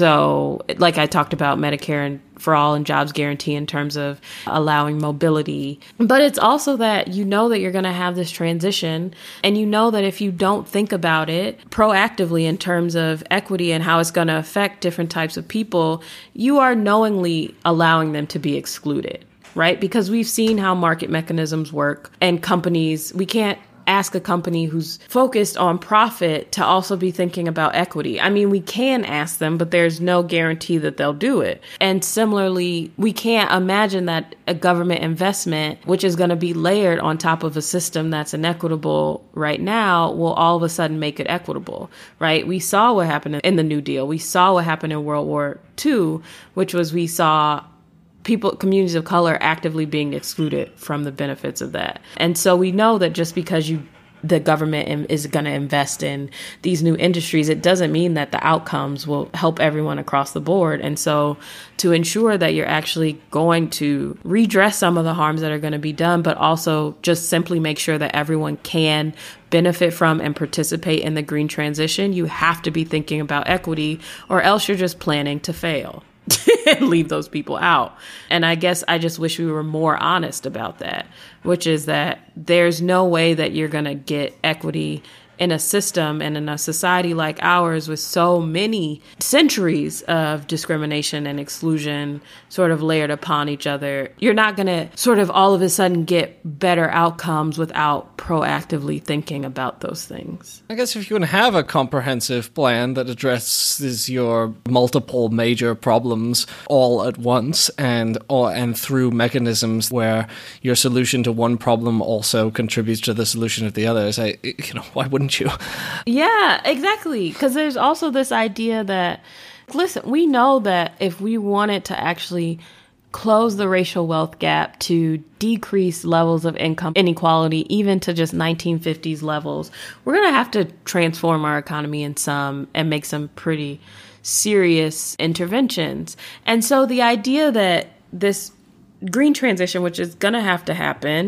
B: So like I talked about Medicare for all and jobs guarantee in terms of allowing mobility. But it's also that that you're going to have this transition, and that if you don't think about it proactively in terms of equity and how it's going to affect different types of people, you are knowingly allowing them to be excluded, right? Because we've seen how market mechanisms work, and companies, we can't ask a company who's focused on profit to also be thinking about equity. I mean, we can ask them, but there's no guarantee that they'll do it. And similarly, we can't imagine that a government investment, which is going to be layered on top of a system that's inequitable right now, will all of a sudden make it equitable, right? We saw what happened in the New Deal. We saw what happened in World War II, which was we saw communities of color actively being excluded from the benefits of that. And so we know that just because the government is going to invest in these new industries, it doesn't mean that the outcomes will help everyone across the board. And so to ensure that you're actually going to redress some of the harms that are going to be done, but also just simply make sure that everyone can benefit from and participate in the green transition, you have to be thinking about equity, or else you're just planning to fail. And leave those people out. And I guess I just wish we were more honest about that, which is that there's no way that you're going to get equity in a system and in a society like ours with so many centuries of discrimination and exclusion sort of layered upon each other. You're not going to sort of all of a sudden get better outcomes without proactively thinking about those things.
A: I guess if you can have a comprehensive plan that addresses your multiple major problems all at once and through mechanisms where your solution to one problem also contributes to the solution of the others, why wouldn't you?
B: Yeah, exactly. Because there's also this idea that, listen, we know that if we wanted to actually close the racial wealth gap, to decrease levels of income inequality, even to just 1950s levels, we're going to have to transform our economy and make some pretty serious interventions. And so the idea that this green transition, which is going to have to happen,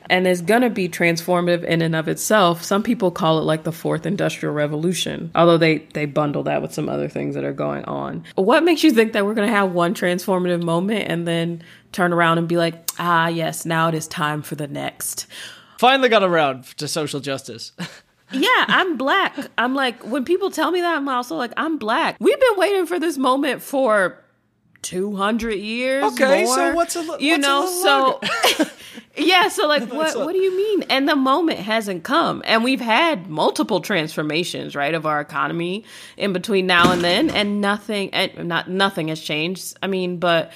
B: and is going to be transformative in and of itself. Some people call it like the fourth industrial revolution, although they bundle that with some other things that are going on. What makes you think that we're going to have one transformative moment and then turn around and be like, yes, now it is time for the next?
A: Finally got around to social justice.
B: Yeah, I'm Black. I'm like, when people tell me that, I'm also like, I'm Black. We've been waiting for this moment for 200 years.
A: Okay,
B: more,
A: so what's a little
B: so yeah, so like what do you mean? And the moment hasn't come. And we've had multiple transformations, right, of our economy in between now and then, and nothing has changed. I mean, but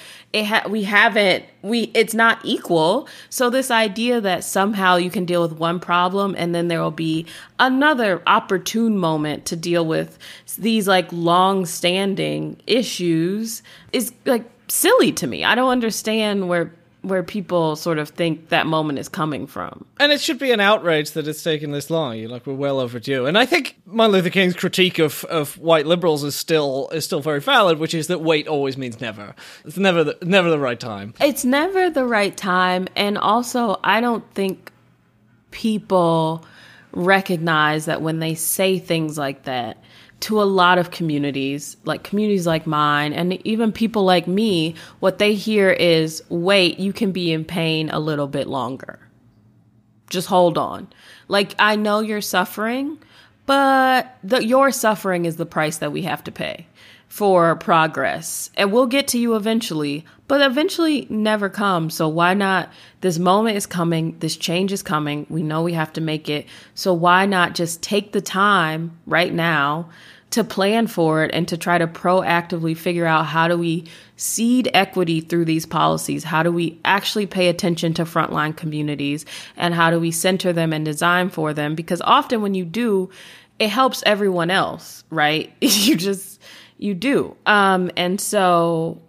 B: it's not equal. So this idea that somehow you can deal with one problem and then there will be another opportune moment to deal with these like long-standing issues is like silly to me. I don't understand where people sort of think that moment is coming from.
A: And it should be an outrage that it's taken this long. You're like, we're well overdue. And I think Martin Luther King's critique of white liberals is still very valid, which is that wait always means never. It's never the right time.
B: It's never the right time. And also, I don't think people recognize that when they say things like that, to a lot of communities like mine, and even people like me, what they hear is, wait, you can be in pain a little bit longer. Just hold on. Like, I know you're suffering, but your suffering is the price that we have to pay for progress. And we'll get to you eventually, but eventually never comes. So why not? This moment is coming. This change is coming. We know we have to make it. So why not just take the time right now to plan for it and to try to proactively figure out, how do we seed equity through these policies? How do we actually pay attention to frontline communities? And how do we center them and design for them? Because often when you do, it helps everyone else, right? You do. And so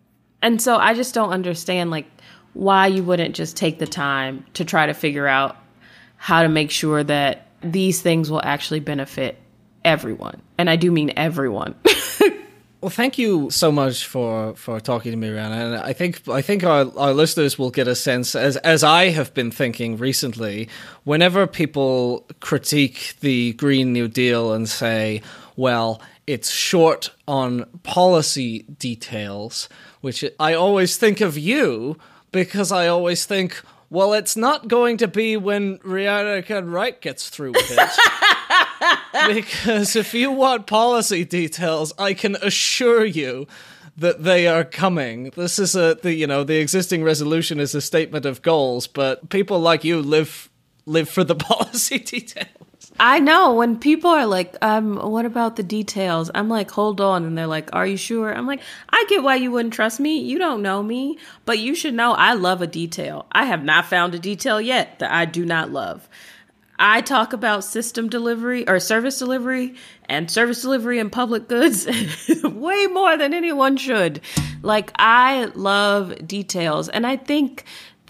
B: I just don't understand like why you wouldn't just take the time to try to figure out how to make sure that these things will actually benefit everyone. And I do mean everyone.
A: Well, thank you so much for talking to me, Rihanna. And I think our listeners will get a sense, as I have been thinking recently, whenever people critique the Green New Deal and say, well, it's short on policy details, which I always think of you, because I always think, well, it's not going to be when Rihanna Gunn-Wright gets through with it. Because if you want policy details, I can assure you that they are coming. This is the existing resolution is a statement of goals, but people like you live for the policy details.
B: I know, when people are like, what about the details? I'm like, hold on. And they're like, are you sure? I'm like, I get why you wouldn't trust me. You don't know me, but you should know I love a detail. I have not found a detail yet that I do not love. I talk about system delivery or service delivery and service delivery and public goods way more than anyone should. Like, I love details. And I think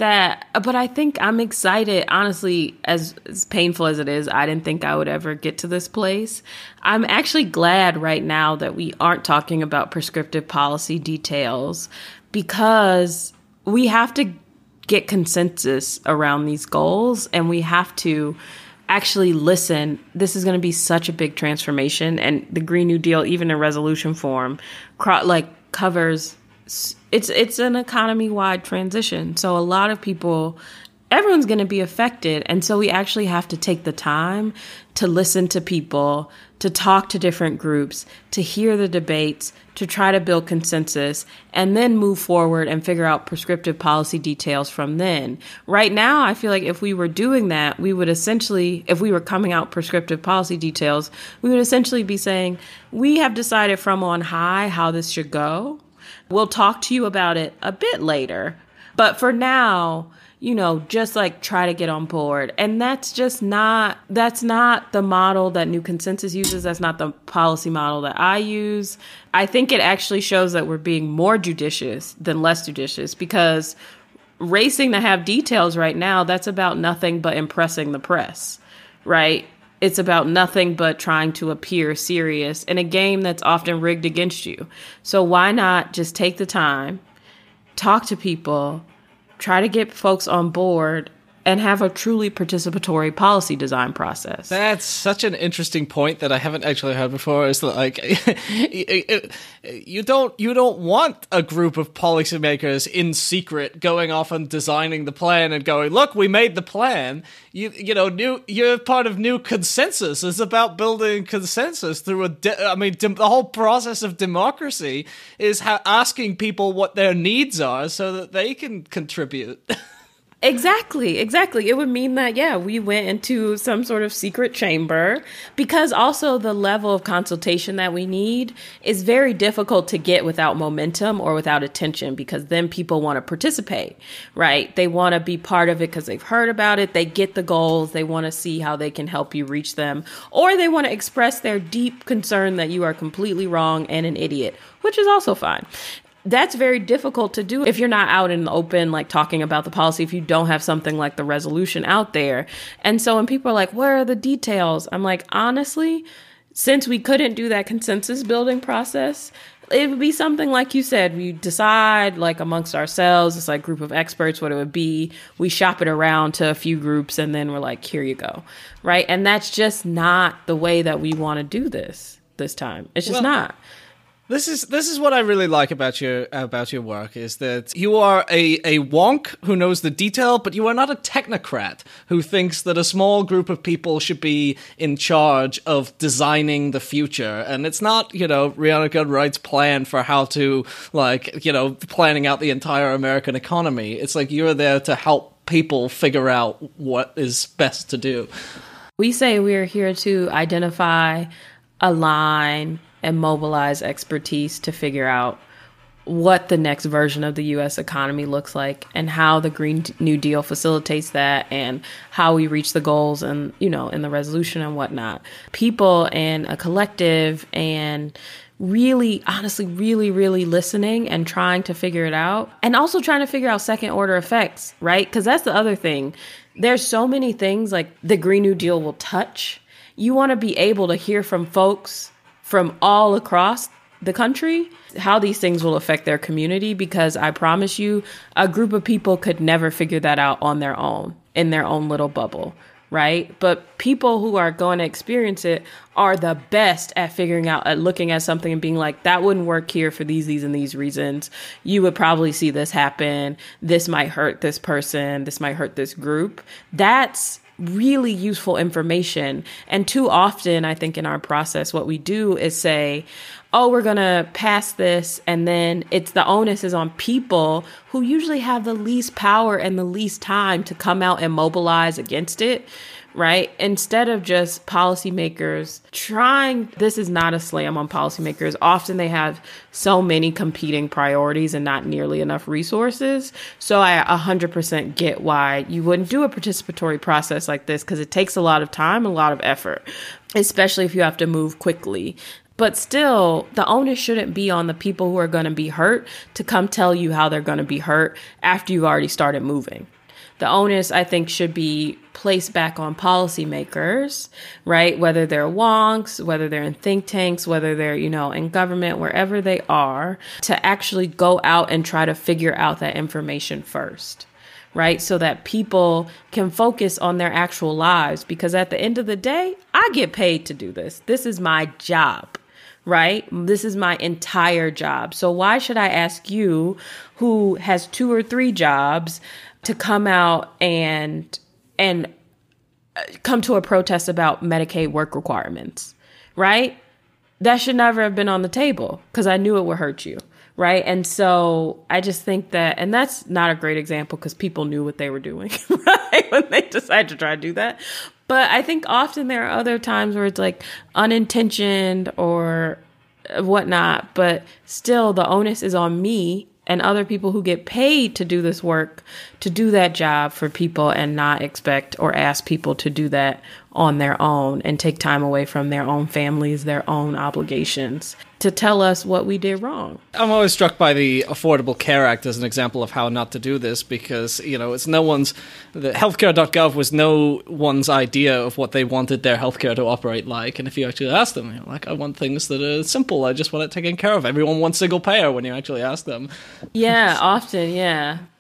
B: I'm excited, honestly, as painful as it is. I didn't think I would ever get to this place. I'm actually glad right now that we aren't talking about prescriptive policy details, because we have to get consensus around these goals, and we have to actually listen. This is going to be such a big transformation, and the Green New Deal, even in resolution form, covers. It's an economy-wide transition. So a lot of people, everyone's going to be affected. And so we actually have to take the time to listen to people, to talk to different groups, to hear the debates, to try to build consensus, and then move forward and figure out prescriptive policy details from then. Right now, I feel like if we were doing that, we would essentially, if we were coming out prescriptive policy details, we would essentially be saying, we have decided from on high how this should go. We'll talk to you about it a bit later. But for now, just like try to get on board. And that's not the model that New Consensus uses. That's not the policy model that I use. I think it actually shows that we're being more judicious than less judicious, because racing to have details right now, that's about nothing but impressing the press, right? It's about nothing but trying to appear serious in a game that's often rigged against you. So why not just take the time, talk to people, try to get folks on board, and have a truly participatory policy design process.
A: That's such an interesting point that I haven't actually heard before. Is that like you don't want a group of policymakers in secret going off and designing the plan and going, look, we made the plan. You're part of New Consensus. It's about building consensus through the whole process of democracy is asking people what their needs are so that they can contribute.
B: Exactly. It would mean that, we went into some sort of secret chamber, because also the level of consultation that we need is very difficult to get without momentum or without attention, because then people want to participate, right? They want to be part of it because they've heard about it. They get the goals. They want to see how they can help you reach them, or they want to express their deep concern that you are completely wrong and an idiot, which is also fine. That's very difficult to do if you're not out in the open, like talking about the policy, if you don't have something like the resolution out there. And so when people are like, where are the details? I'm like, honestly, since we couldn't do that consensus building process, it would be something like you said, we decide like amongst ourselves, it's like group of experts, what it would be. We shop it around to a few groups and then we're like, here you go. Right. And that's just not the way that we want to do this time. It's just not.
A: This is what I really like about your work, is that you are a wonk who knows the detail, but you are not a technocrat who thinks that a small group of people should be in charge of designing the future. And it's not, Rhianna Gunn Wright's plan for how to, planning out the entire American economy. It's like you're there to help people figure out what is best to do.
B: We say we are here to identify, align, and mobilize expertise to figure out what the next version of the U.S. economy looks like and how the Green New Deal facilitates that and how we reach the goals and, in the resolution and whatnot. People and a collective and really, honestly, really, really listening and trying to figure it out, and also trying to figure out second order effects, right? Because that's the other thing. There's so many things like the Green New Deal will touch. You want to be able to hear from folks from all across the country how these things will affect their community, because I promise you, a group of people could never figure that out on their own, in their own little bubble, right? But people who are going to experience it are the best at figuring out, at looking at something and being like, that wouldn't work here for these, and these reasons. You would probably see this happen. This might hurt this person. This might hurt this group. That's really useful information. And too often, I think in our process, what we do is say, oh, we're going to pass this. And then the onus is on people who usually have the least power and the least time to come out and mobilize against it. Right? Instead of just policymakers trying, this is not a slam on policymakers. Often they have so many competing priorities and not nearly enough resources. So I 100% get why you wouldn't do a participatory process like this, because it takes a lot of time, a lot of effort, especially if you have to move quickly. But still, the onus shouldn't be on the people who are going to be hurt to come tell you how they're going to be hurt after you've already started moving. The onus, I think, should be placed back on policymakers, right? Whether they're wonks, whether they're in think tanks, whether they're, in government, wherever they are, to actually go out and try to figure out that information first, right? So that people can focus on their actual lives. Because at the end of the day, I get paid to do this. This is my job. Right? This is my entire job. So why should I ask you, who has 2 or 3 jobs, to come out and come to a protest about Medicaid work requirements, right? That should never have been on the table, because I knew it would hurt you, right? And so I just think that, and that's not a great example because people knew what they were doing, right? When they decided to try to do that. But I think often there are other times where it's like unintentioned or whatnot, but still the onus is on me and other people who get paid to do this work, to do that job for people and not expect or ask people to do that on their own and take time away from their own families, their own obligations, to tell us what we did wrong.
A: I'm always struck by the Affordable Care Act as an example of how not to do this, because, it's no one's, the healthcare.gov was no one's idea of what they wanted their healthcare to operate like. And if you actually ask them, I want things that are simple. I just want it taken care of. Everyone wants single payer when you actually ask them.
B: Yeah, often, yeah.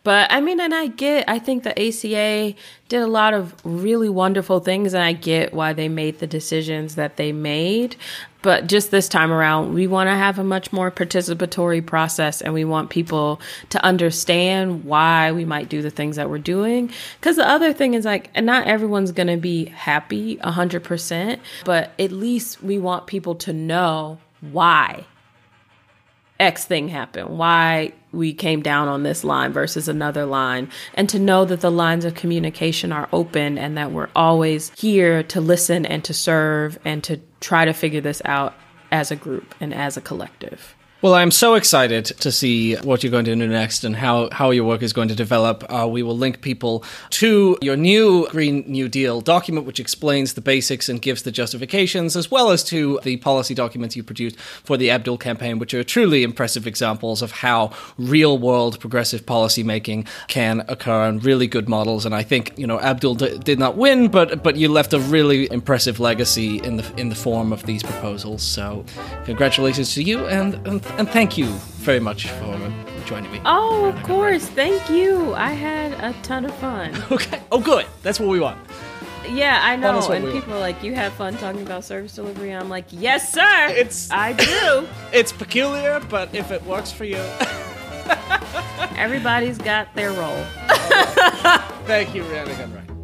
B: But I mean, and I think the ACA did a lot of really wonderful things, and I get why they made the decisions that they made. But just this time around, we want to have a much more participatory process, and we want people to understand why we might do the things that we're doing. Because the other thing is, like, and not everyone's going to be happy 100%, but at least we want people to know why X thing happened, why we came down on this line versus another line, and to know that the lines of communication are open and that we're always here to listen and to serve and to try to figure this out as a group and as a collective.
A: Well, I'm so excited to see what you're going to do next and how your work is going to develop. We will link people to your new Green New Deal document, which explains the basics and gives the justifications, as well as to the policy documents you produced for the Abdul campaign, which are truly impressive examples of how real-world progressive policy making can occur and really good models. And I think, Abdul did not win, but you left a really impressive legacy in the form of these proposals. So congratulations to you, and thank you very much for joining me.
B: Oh, of course. Thank you. I had a ton of fun.
A: Okay. Oh, good. That's what we want.
B: Yeah, I know. And people are like, you have fun talking about service delivery. And I'm like, yes, sir. I do.
A: It's peculiar, but if it works for you.
B: Everybody's got their role.
A: Thank you, Rihanna Gunn Wright.